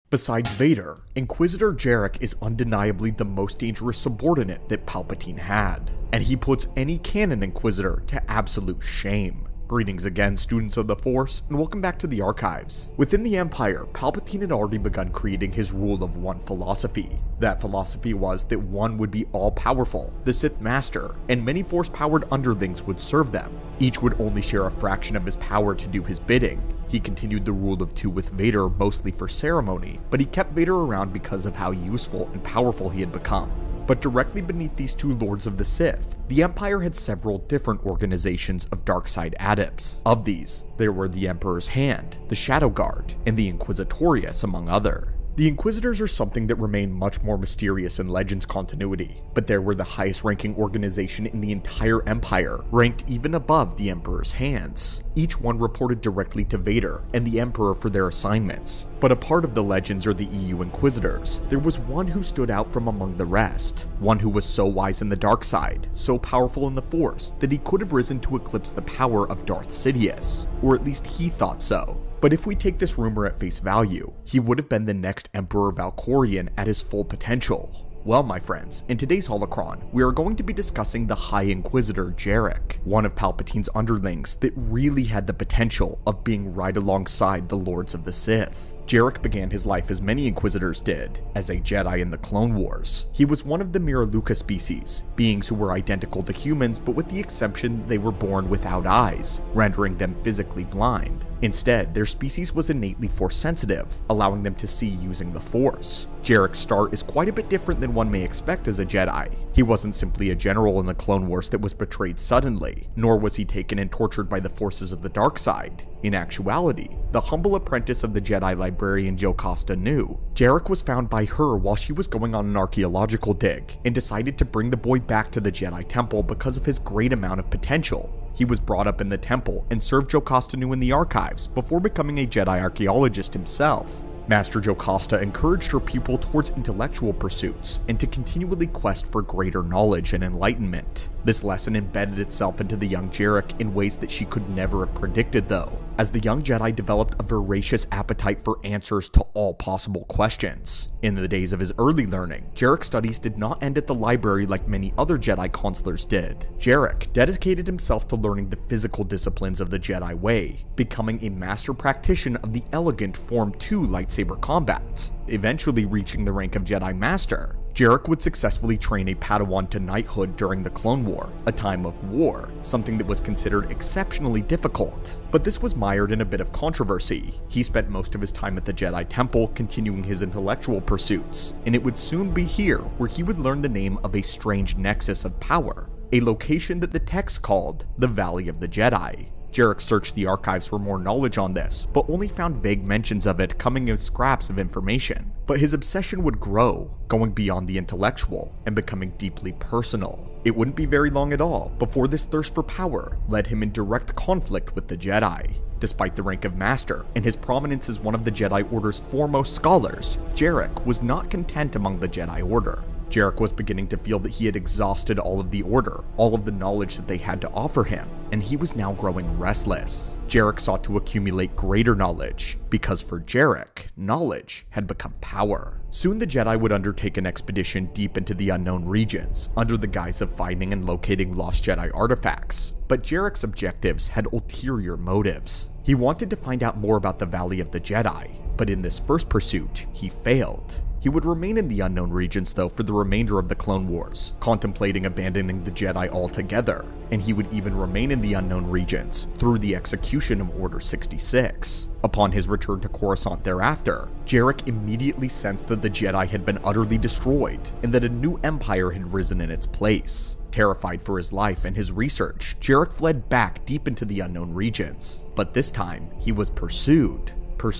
Besides Vader, Inquisitor Jarek is undeniably the most dangerous subordinate that Palpatine had, and he puts any canon Inquisitor to absolute shame. Greetings again, students of the Force, and welcome back to the Archives. Within the Empire, Palpatine had already begun creating his Rule of One philosophy. That philosophy was that one would be all-powerful, the Sith Master, and many Force-powered underlings would serve them. Each would only share a fraction of his power to do his bidding. He continued the Rule of Two with Vader mostly for ceremony, but he kept Vader around because of how useful and powerful he had become. But directly beneath these two Lords of the Sith, the Empire had several different organizations of dark-side adepts. Of these, there were the Emperor's Hand, the Shadow Guard, and the Inquisitorius, among other. The Inquisitors are something that remain much more mysterious in Legends continuity, but they were the highest-ranking organization in the entire Empire, ranked even above the Emperor's Hands. Each one reported directly to Vader and the Emperor for their assignments. But a part of the Legends or the EU Inquisitors, there was one who stood out from among the rest. One who was so wise in the dark side, so powerful in the Force, that he could have risen to eclipse the power of Darth Sidious. Or at least he thought so. But if we take this rumor at face value, he would have been the next Emperor Valkorion at his full potential. Well, my friends, in today's Holocron, we are going to be discussing the High Inquisitor Jarek, one of Palpatine's underlings that really had the potential of being right alongside the Lords of the Sith. Jarek began his life as many Inquisitors did, as a Jedi in the Clone Wars. He was one of the Miraluka species, beings who were identical to humans but with the exception they were born without eyes, rendering them physically blind. Instead, their species was innately Force-sensitive, allowing them to see using the Force. Jarek's start is quite a bit different than one may expect as a Jedi. He wasn't simply a general in the Clone Wars that was betrayed suddenly, nor was he taken and tortured by the forces of the dark side. In actuality, the humble apprentice of the Jedi librarian Jocasta Nu, Jarek was found by her while she was going on an archaeological dig, and decided to bring the boy back to the Jedi Temple because of his great amount of potential. He was brought up in the temple and served Jocasta Nu in the archives before becoming a Jedi archaeologist himself. Master Jocasta encouraged her pupil towards intellectual pursuits and to continually quest for greater knowledge and enlightenment. This lesson embedded itself into the young Jarek in ways that she could never have predicted though, as the young Jedi developed a voracious appetite for answers to all possible questions. In the days of his early learning, Jarek's studies did not end at the library like many other Jedi consulars did. Jarek dedicated himself to learning the physical disciplines of the Jedi way, becoming a master practitioner of the elegant Form 2 lightsaber combat, eventually reaching the rank of Jedi Master. Jarek would successfully train a Padawan to knighthood during the Clone War, a time of war, something that was considered exceptionally difficult. But this was mired in a bit of controversy. He spent most of his time at the Jedi Temple continuing his intellectual pursuits, and it would soon be here where he would learn the name of a strange nexus of power, a location that the text called the Valley of the Jedi. Jarek searched the archives for more knowledge on this, but only found vague mentions of it coming in scraps of information. But his obsession would grow, going beyond the intellectual and becoming deeply personal. It wouldn't be very long at all before this thirst for power led him in direct conflict with the Jedi. Despite the rank of Master and his prominence as one of the Jedi Order's foremost scholars, Jarek was not content among the Jedi Order. Jarek was beginning to feel that he had exhausted all of the Order, all of the knowledge that they had to offer him, and he was now growing restless. Jarek sought to accumulate greater knowledge, because for Jarek, knowledge had become power. Soon the Jedi would undertake an expedition deep into the unknown regions, under the guise of finding and locating lost Jedi artifacts. But Jarek's objectives had ulterior motives. He wanted to find out more about the Valley of the Jedi, but in this first pursuit, he failed. He would remain in the unknown regions though for the remainder of the Clone Wars, contemplating abandoning the Jedi altogether, and he would even remain in the unknown regions through the execution of Order 66. Upon his return to Coruscant thereafter, Jarek immediately sensed that the Jedi had been utterly destroyed and that a new empire had risen in its place. Terrified for his life and his research, Jarek fled back deep into the unknown regions, but this time he was pursued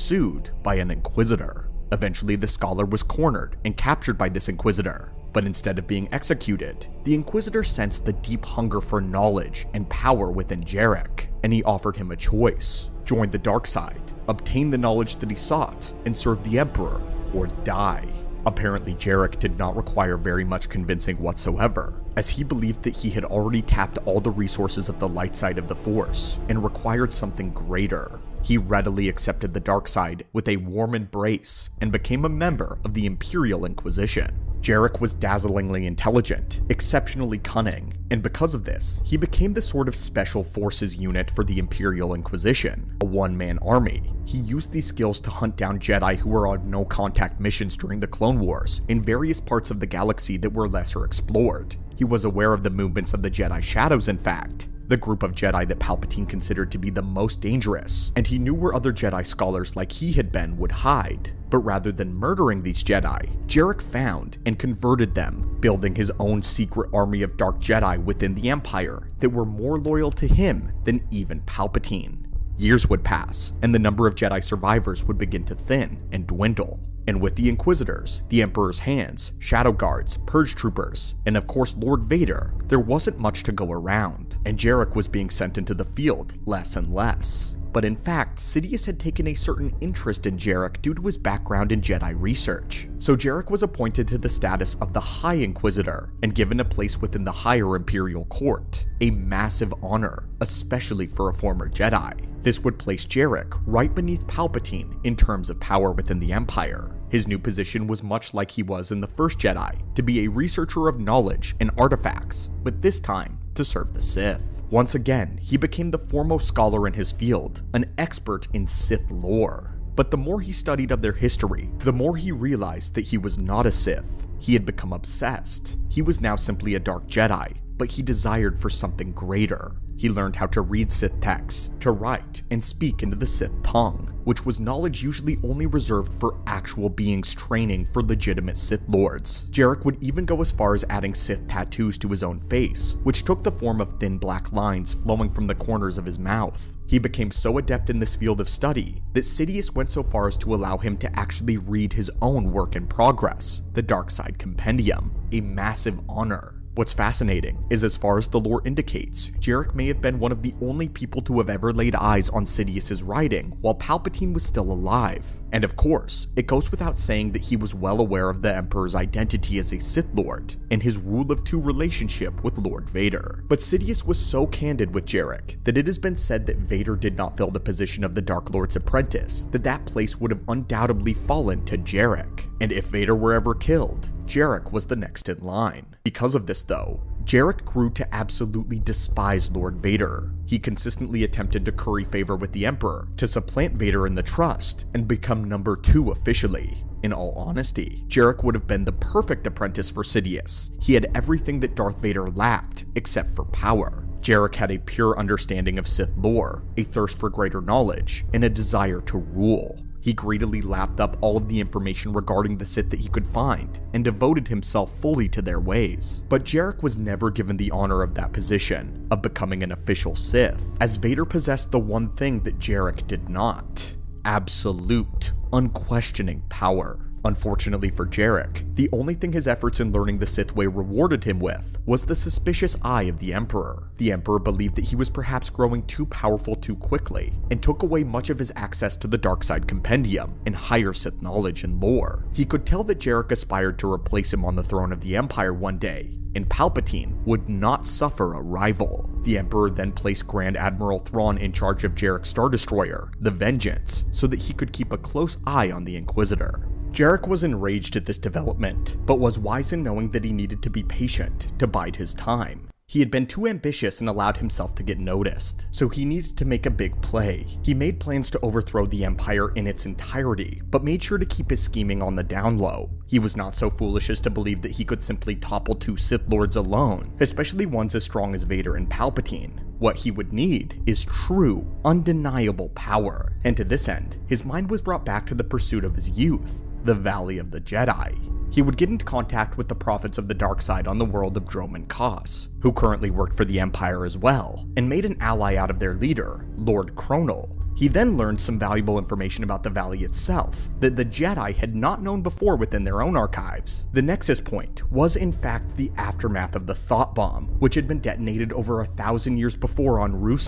by an Inquisitor. Eventually, the scholar was cornered and captured by this Inquisitor, but instead of being executed, the Inquisitor sensed the deep hunger for knowledge and power within Jarek, and he offered him a choice: join the dark side, obtain the knowledge that he sought, and serve the Emperor, or die. Apparently, Jarek did not require very much convincing whatsoever, as he believed that he had already tapped all the resources of the light side of the Force, and required something greater. He readily accepted the dark side with a warm embrace and became a member of the Imperial Inquisition. Jarek was dazzlingly intelligent, exceptionally cunning, and because of this, he became the sort of special forces unit for the Imperial Inquisition, a one-man army. He used these skills to hunt down Jedi who were on no-contact missions during the Clone Wars in various parts of the galaxy that were lesser explored. He was aware of the movements of the Jedi Shadows, in fact, the group of Jedi that Palpatine considered to be the most dangerous, and he knew where other Jedi scholars like he had been would hide. But rather than murdering these Jedi, Jarek found and converted them, building his own secret army of dark Jedi within the Empire that were more loyal to him than even Palpatine. Years would pass, and the number of Jedi survivors would begin to thin and dwindle. And with the Inquisitors, the Emperor's hands, Shadow Guards, Purge Troopers, and of course Lord Vader, there wasn't much to go around, and Jarek was being sent into the field less and less. But in fact, Sidious had taken a certain interest in Jarek due to his background in Jedi research. So Jarek was appointed to the status of the High Inquisitor and given a place within the higher Imperial Court, a massive honor, especially for a former Jedi. This would place Jarek right beneath Palpatine in terms of power within the Empire. His new position was much like he was in The First Jedi, to be a researcher of knowledge and artifacts, but this time to serve the Sith. Once again, he became the foremost scholar in his field, an expert in Sith lore. But the more he studied of their history, the more he realized that he was not a Sith. He had become obsessed. He was now simply a dark Jedi, but he desired for something greater. He learned how to read Sith texts, to write, and speak into the Sith tongue, which was knowledge usually only reserved for actual beings training for legitimate Sith Lords. Jarek would even go as far as adding Sith tattoos to his own face, which took the form of thin black lines flowing from the corners of his mouth. He became so adept in this field of study that Sidious went so far as to allow him to actually read his own work in progress, the Darkside Compendium, a massive honor. What's fascinating is, as far as the lore indicates, Jarek may have been one of the only people to have ever laid eyes on Sidious's writing while Palpatine was still alive. And of course, it goes without saying that he was well aware of the Emperor's identity as a Sith Lord and his rule of two relationship with Lord Vader. But Sidious was so candid with Jarek that it has been said that Vader did not fill the position of the Dark Lord's apprentice, that place would have undoubtedly fallen to Jarek. And if Vader were ever killed, Jarek was the next in line. Because of this though, Jarek grew to absolutely despise Lord Vader. He consistently attempted to curry favor with the Emperor, to supplant Vader in the trust, and become number 2 officially. In all honesty, Jarek would have been the perfect apprentice for Sidious. He had everything that Darth Vader lacked, except for power. Jarek had a pure understanding of Sith lore, a thirst for greater knowledge, and a desire to rule. He greedily lapped up all of the information regarding the Sith that he could find, and devoted himself fully to their ways. But Jarek was never given the honor of that position, of becoming an official Sith, as Vader possessed the one thing that Jarek did not: absolute, unquestioning power. Unfortunately for Jarek, the only thing his efforts in learning the Sith way rewarded him with was the suspicious eye of the Emperor. The Emperor believed that he was perhaps growing too powerful too quickly, and took away much of his access to the Darkside Compendium and higher Sith knowledge and lore. He could tell that Jarek aspired to replace him on the throne of the Empire one day, and Palpatine would not suffer a rival. The Emperor then placed Grand Admiral Thrawn in charge of Jarek's Star Destroyer, the Vengeance, so that he could keep a close eye on the Inquisitor. Jarek was enraged at this development, but was wise in knowing that he needed to be patient, to bide his time. He had been too ambitious and allowed himself to get noticed, so he needed to make a big play. He made plans to overthrow the Empire in its entirety, but made sure to keep his scheming on the down low. He was not so foolish as to believe that he could simply topple 2 Sith Lords alone, especially ones as strong as Vader and Palpatine. What he would need is true, undeniable power, and to this end, his mind was brought back to the pursuit of his youth, the Valley of the Jedi. He would get into contact with the prophets of the dark side on the world of Dromund Kaas, who currently worked for the Empire as well, and made an ally out of their leader, Lord Kronel. He then learned some valuable information about the Valley itself that the Jedi had not known before within their own archives. The nexus point was in fact the aftermath of the Thought Bomb, which had been detonated over 1,000 years before on Ruusan.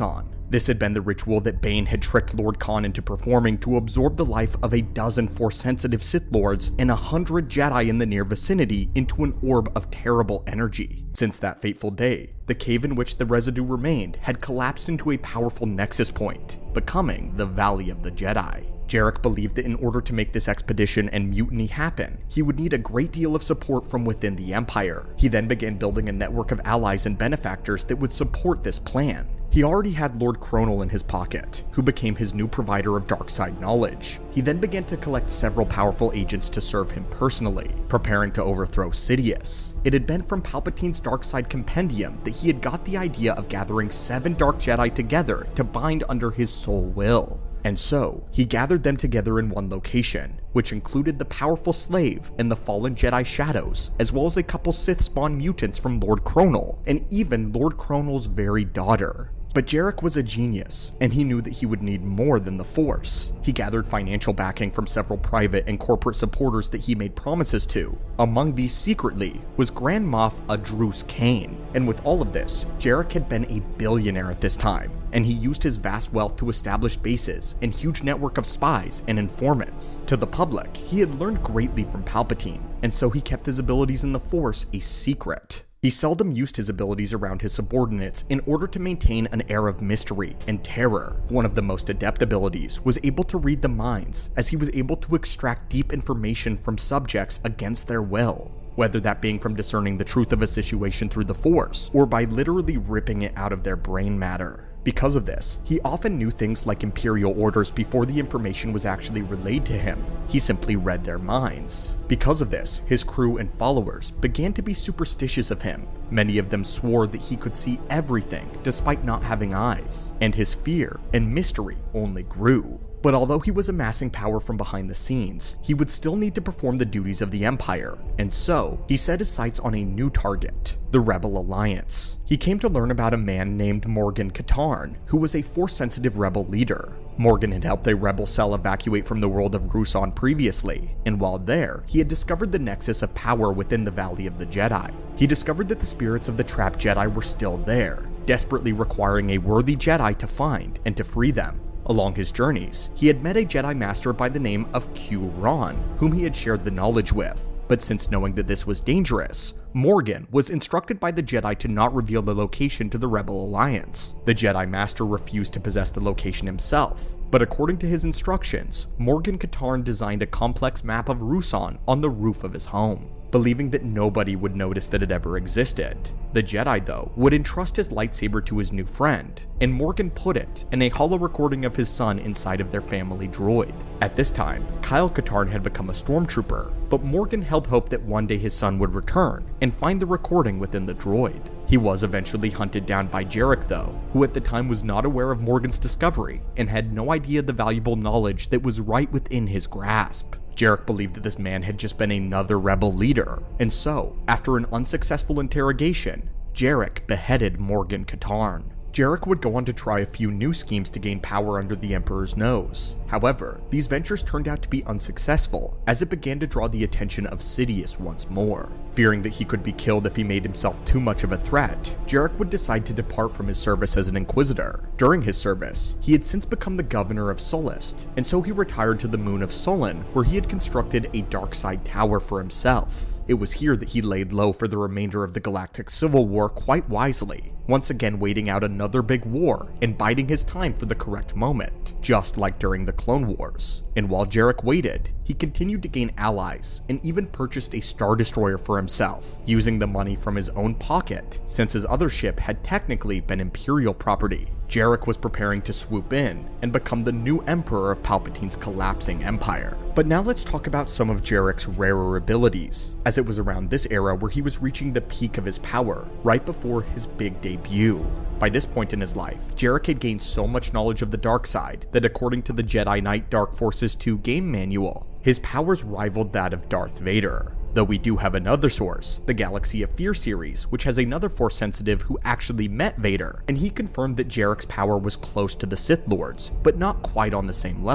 This had been the ritual that Bane had tricked Lord Khan into performing to absorb the life of a dozen Force-sensitive Sith Lords and 100 Jedi in the near vicinity into an orb of terrible energy. Since that fateful day, the cave in which the residue remained had collapsed into a powerful nexus point, becoming the Valley of the Jedi. Jarek believed that in order to make this expedition and mutiny happen, he would need a great deal of support from within the Empire. He then began building a network of allies and benefactors that would support this plan. He already had Lord Kronel in his pocket, who became his new provider of dark-side knowledge. He then began to collect several powerful agents to serve him personally, preparing to overthrow Sidious. It had been from Palpatine's dark-side compendium that he had got the idea of gathering 7 Dark Jedi together to bind under his sole will. And so, he gathered them together in one location, which included the powerful slave and the fallen Jedi Shadows, as well as a couple Sith-spawn mutants from Lord Kronel, and even Lord Kronel's very daughter. But Jarek was a genius, and he knew that he would need more than the Force. He gathered financial backing from several private and corporate supporters that he made promises to. Among these secretly was Grand Moff Adrus Kane, and with all of this, Jarek had been a billionaire at this time, and he used his vast wealth to establish bases and huge network of spies and informants. To the public, he had learned greatly from Palpatine, and so he kept his abilities in the Force a secret. He seldom used his abilities around his subordinates in order to maintain an air of mystery and terror. One of the most adept abilities was able to read the minds, as he was able to extract deep information from subjects against their will, whether that being from discerning the truth of a situation through the Force, or by literally ripping it out of their brain matter. Because of this, he often knew things like Imperial orders before the information was actually relayed to him. He simply read their minds. Because of this, his crew and followers began to be superstitious of him. Many of them swore that he could see everything despite not having eyes, and his fear and mystery only grew. But although he was amassing power from behind the scenes, he would still need to perform the duties of the Empire, and so he set his sights on a new target, the Rebel Alliance. He came to learn about a man named Morgan Katarn, who was a Force-sensitive rebel leader. Morgan had helped a rebel cell evacuate from the world of Ruusan previously, and while there, he had discovered the nexus of power within the Valley of the Jedi. He discovered that the spirits of the trapped Jedi were still there, desperately requiring a worthy Jedi to find and to free them. Along his journeys, he had met a Jedi Master by the name of Q-Ron, whom he had shared the knowledge with. But since knowing that this was dangerous, Morgan was instructed by the Jedi to not reveal the location to the Rebel Alliance. The Jedi Master refused to possess the location himself, but according to his instructions, Morgan Katarn designed a complex map of Ruusan on the roof of his home, believing that nobody would notice that it ever existed. The Jedi, though, would entrust his lightsaber to his new friend, and Morgan put it and a holo recording of his son inside of their family droid. At this time, Kyle Katarn had become a stormtrooper, but Morgan held hope that one day his son would return and find the recording within the droid. He was eventually hunted down by Jarek, though, who at the time was not aware of Morgan's discovery and had no idea the valuable knowledge that was right within his grasp. Jarek believed that this man had just been another rebel leader, and so, after an unsuccessful interrogation, Jarek beheaded Morgan Katarn. Jarek would go on to try a few new schemes to gain power under the Emperor's nose. However, these ventures turned out to be unsuccessful, as it began to draw the attention of Sidious once more. Fearing that he could be killed if he made himself too much of a threat, Jarek would decide to depart from his service as an Inquisitor. During his service, he had since become the governor of Sullust, and so he retired to the moon of Sullen, where he had constructed a dark side tower for himself. It was here that he laid low for the remainder of the Galactic Civil War quite wisely, once again waiting out another big war and biding his time for the correct moment, just like during the Clone Wars. And while Jarek waited, he continued to gain allies and even purchased a Star Destroyer for himself, using the money from his own pocket, since his other ship had technically been Imperial property. Jarek was preparing to swoop in and become the new Emperor of Palpatine's collapsing empire. But now let's talk about some of Jarek's rarer abilities, as it was around this era where he was reaching the peak of his power, right before his big debut. By this point in his life, Jarek had gained so much knowledge of the dark side that according to the Jedi Knight Dark Forces 2 game manual, his powers rivaled that of Darth Vader. Though we do have another source, the Galaxy of Fear series, which has another Force sensitive who actually met Vader, and he confirmed that Jarek's power was close to the Sith Lords, but not quite on the same level.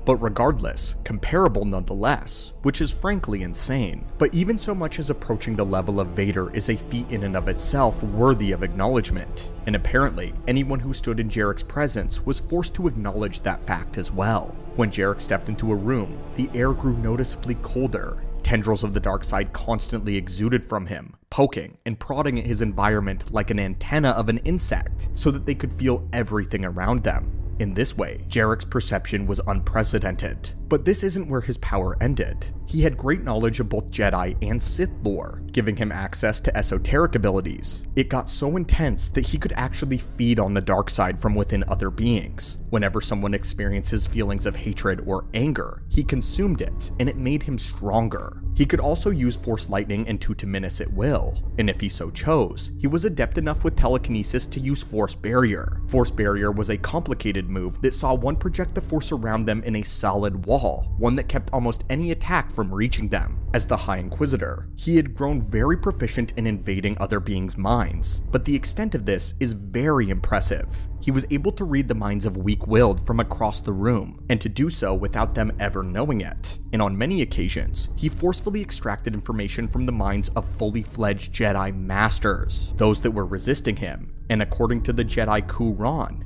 but regardless, comparable nonetheless, which is frankly insane. But even so much as approaching the level of Vader is a feat in and of itself worthy of acknowledgement, and apparently anyone who stood in Jarek's presence was forced to acknowledge that fact as well. When Jarek stepped into a room, the air grew noticeably colder. Tendrils of the dark side constantly exuded from him, poking and prodding at his environment like an antenna of an insect so that they could feel everything around them. In this way, Jarek's perception was unprecedented. But this isn't where his power ended. He had great knowledge of both Jedi and Sith lore, giving him access to esoteric abilities. It got so intense that he could actually feed on the dark side from within other beings. Whenever someone experiences feelings of hatred or anger, he consumed it, and it made him stronger. He could also use Force Lightning and Tutaminis at will, and if he so chose, he was adept enough with telekinesis to use Force Barrier. Force Barrier was a complicated move that saw one project the Force around them in a solid wall, one that kept almost any attack from reaching them. As the High Inquisitor, he had grown very proficient in invading other beings' minds, but the extent of this is very impressive. He was able to read the minds of weak-willed from across the room, and to do so without them ever knowing it. And on many occasions, he forcefully extracted information from the minds of fully fledged Jedi Masters, those that were resisting him. And according to the Jedi Kuran,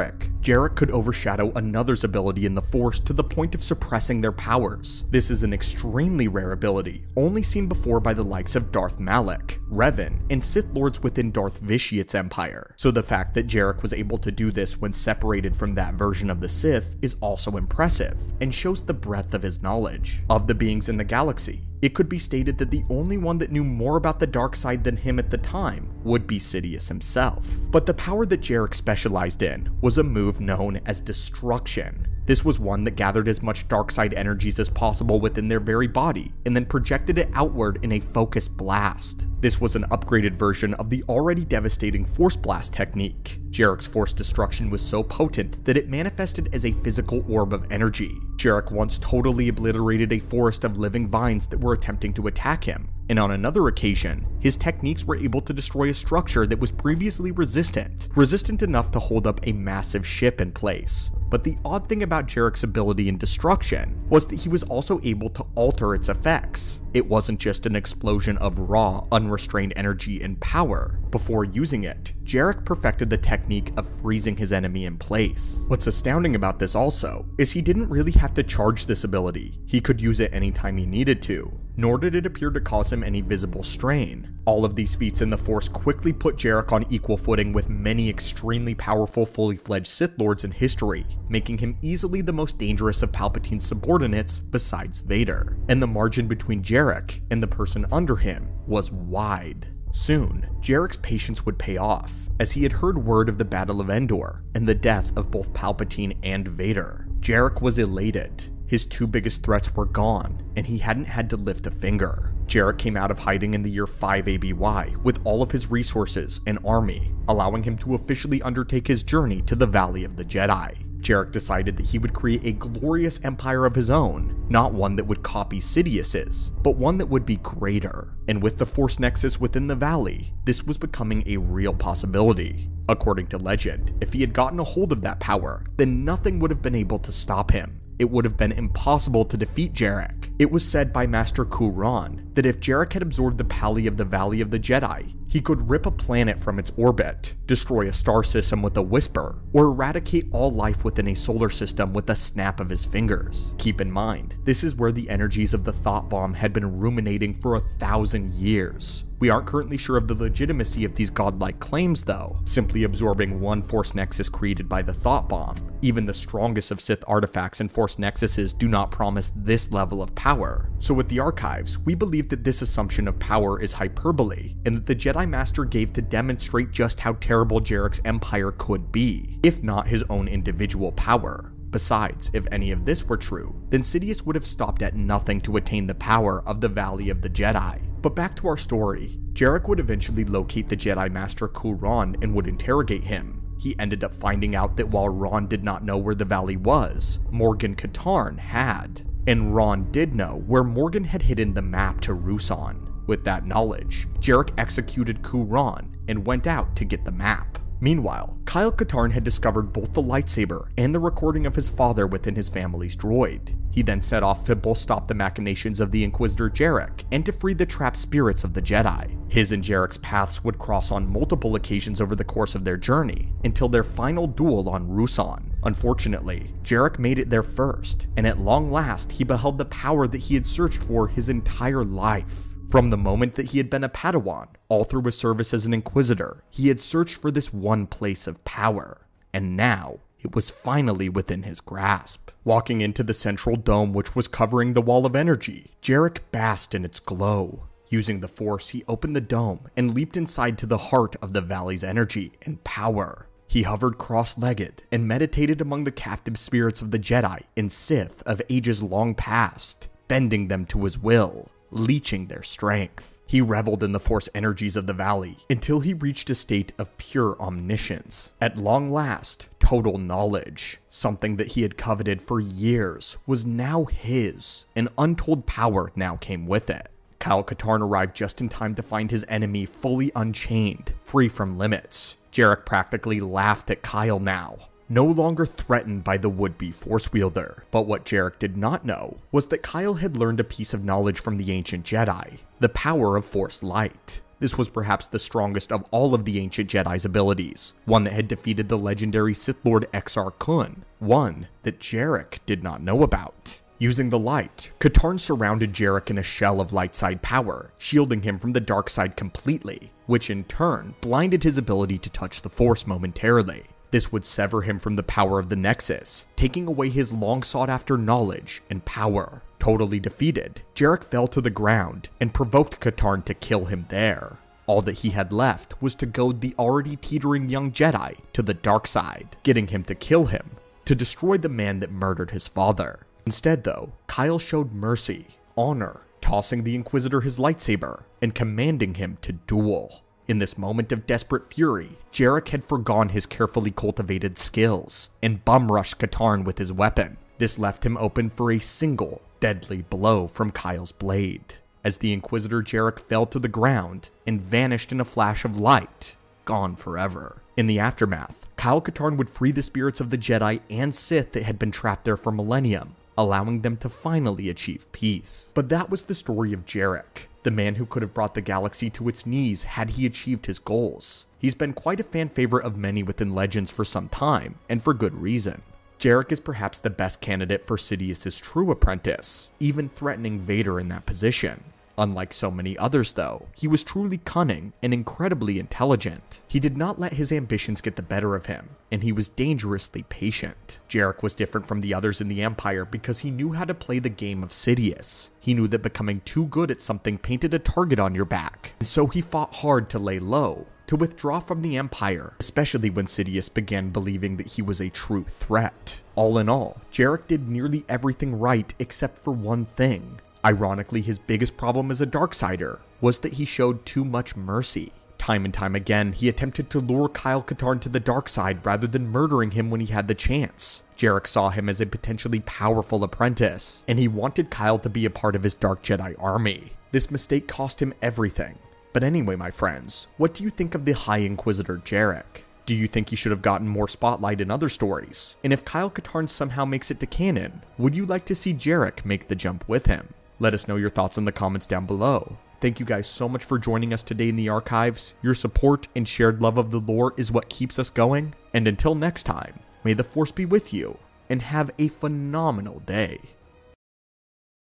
Jarek could overshadow another's ability in the Force to the point of suppressing their powers. This is an extremely rare ability, only seen before by the likes of Darth Malak, Revan, and Sith Lords within Darth Vitiat's empire. So the fact that Jarek was able to do this when separated from that version of the Sith is also impressive, and shows the breadth of his knowledge. Of the beings in the galaxy, it could be stated that the only one that knew more about the dark side than him at the time would be Sidious himself. But the power that Jarek specialized in was a move known as Destruction. This was one that gathered as much dark side energies as possible within their very body, and then projected it outward in a focused blast. This was an upgraded version of the already devastating Force Blast technique. Jarek's Force Destruction was so potent that it manifested as a physical orb of energy. Jarek once totally obliterated a forest of living vines that were attempting to attack him, and on another occasion, his techniques were able to destroy a structure that was previously resistant enough to hold up a massive ship in place. But the odd thing about Jarek's ability in Destruction was that he was also able to alter its effects. It wasn't just an explosion of raw, unrestrained energy and power. Before using it, Jarek perfected the technique of freezing his enemy in place. What's astounding about this also is he didn't really have to charge this ability. He could use it anytime he needed to, nor did it appear to cause him any visible strain. All of these feats in the Force quickly put Jarek on equal footing with many extremely powerful fully fledged Sith Lords in history, making him easily the most dangerous of Palpatine's subordinates besides Vader. And the margin between Jarek and the person under him was wide. Soon, Jarek's patience would pay off, as he had heard word of the Battle of Endor and the death of both Palpatine and Vader. Jarek was elated. His two biggest threats were gone, and he hadn't had to lift a finger. Jarek came out of hiding in the year 5 ABY with all of his resources and army, allowing him to officially undertake his journey to the Valley of the Jedi. Jarek decided that he would create a glorious empire of his own, not one that would copy Sidious's, but one that would be greater. And with the Force Nexus within the valley, this was becoming a real possibility. According to legend, if he had gotten a hold of that power, then nothing would have been able to stop him. It would have been impossible to defeat Jarek. It was said by Master Kuran that if Jarek had absorbed the Pali of the Valley of the Jedi, he could rip a planet from its orbit, destroy a star system with a whisper, or eradicate all life within a solar system with a snap of his fingers. Keep in mind, this is where the energies of the Thought Bomb had been ruminating for 1,000 years. We aren't currently sure of the legitimacy of these godlike claims though, simply absorbing one Force Nexus created by the Thought Bomb. Even the strongest of Sith artifacts and Force Nexuses do not promise this level of power. So with the archives, we believe that this assumption of power is hyperbole, and that the Jedi Master gave to demonstrate just how terrible Jarek's empire could be, if not his own individual power. Besides, if any of this were true, then Sidious would have stopped at nothing to attain the power of the Valley of the Jedi. But back to our story, Jarek would eventually locate the Jedi Master Kuran and would interrogate him. He ended up finding out that while Ron did not know where the valley was, Morgan Katarn had. And Ron did know where Morgan had hidden the map to Ruusan. With that knowledge, Jarek executed Kuran and went out to get the map. Meanwhile, Kyle Katarn had discovered both the lightsaber and the recording of his father within his family's droid. He then set off to both stop the machinations of the Inquisitor Jarek and to free the trapped spirits of the Jedi. His and Jarek's paths would cross on multiple occasions over the course of their journey, until their final duel on Ruusan. Unfortunately, Jarek made it there first, and at long last he beheld the power that he had searched for his entire life. From the moment that he had been a Padawan, all through his service as an Inquisitor, he had searched for this one place of power, and now it was finally within his grasp. Walking into the central dome which was covering the Wall of Energy, Jarek basked in its glow. Using the Force, he opened the dome and leaped inside to the heart of the valley's energy and power. He hovered cross-legged and meditated among the captive spirits of the Jedi and Sith of ages long past, bending them to his will, leeching their strength. He reveled in the Force energies of the valley until he reached a state of pure omniscience. At long last, total knowledge, something that he had coveted for years, was now his, and untold power now came with it. Kyle Katarn arrived just in time to find his enemy fully unchained, free from limits. Jarek practically laughed at Kyle now, no longer threatened by the would-be Force wielder. But what Jarek did not know was that Kyle had learned a piece of knowledge from the ancient Jedi, the power of Force Light. This was perhaps the strongest of all of the ancient Jedi's abilities, one that had defeated the legendary Sith Lord Exar Kun, one that Jarek did not know about. Using the light, Katarn surrounded Jarek in a shell of light side power, shielding him from the dark side completely, which in turn blinded his ability to touch the Force momentarily. This would sever him from the power of the Nexus, taking away his long sought after knowledge and power. Totally defeated, Jarek fell to the ground and provoked Katarn to kill him there. All that he had left was to goad the already teetering young Jedi to the dark side, getting him to kill him, to destroy the man that murdered his father. Instead though, Kyle showed mercy, honor, tossing the Inquisitor his lightsaber, and commanding him to duel. In this moment of desperate fury, Jarek had forgone his carefully cultivated skills, and bum-rushed Katarn with his weapon. This left him open for a single, deadly blow from Kyle's blade. As the Inquisitor Jarek fell to the ground, and vanished in a flash of light, gone forever. In the aftermath, Kyle Katarn would free the spirits of the Jedi and Sith that had been trapped there for millennium, allowing them to finally achieve peace. But that was the story of Jarek, the man who could have brought the galaxy to its knees had he achieved his goals. He's been quite a fan favorite of many within Legends for some time, and for good reason. Jarek is perhaps the best candidate for Sidious's true apprentice, even threatening Vader in that position. Unlike so many others though, he was truly cunning and incredibly intelligent. He did not let his ambitions get the better of him, and he was dangerously patient. Jarek was different from the others in the Empire because he knew how to play the game of Sidious. He knew that becoming too good at something painted a target on your back, and so he fought hard to lay low, to withdraw from the Empire, especially when Sidious began believing that he was a true threat. All in all, Jarek did nearly everything right except for one thing. Ironically, his biggest problem as a Darksider was that he showed too much mercy. Time and time again, he attempted to lure Kyle Katarn to the dark side rather than murdering him when he had the chance. Jarek saw him as a potentially powerful apprentice, and he wanted Kyle to be a part of his Dark Jedi army. This mistake cost him everything. But anyway, my friends, what do you think of the High Inquisitor Jarek? Do you think he should have gotten more spotlight in other stories? And if Kyle Katarn somehow makes it to canon, would you like to see Jarek make the jump with him? Let us know your thoughts in the comments down below. Thank you guys so much for joining us today in the archives. Your support and shared love of the lore is what keeps us going. And until next time, may the Force be with you, and have a phenomenal day.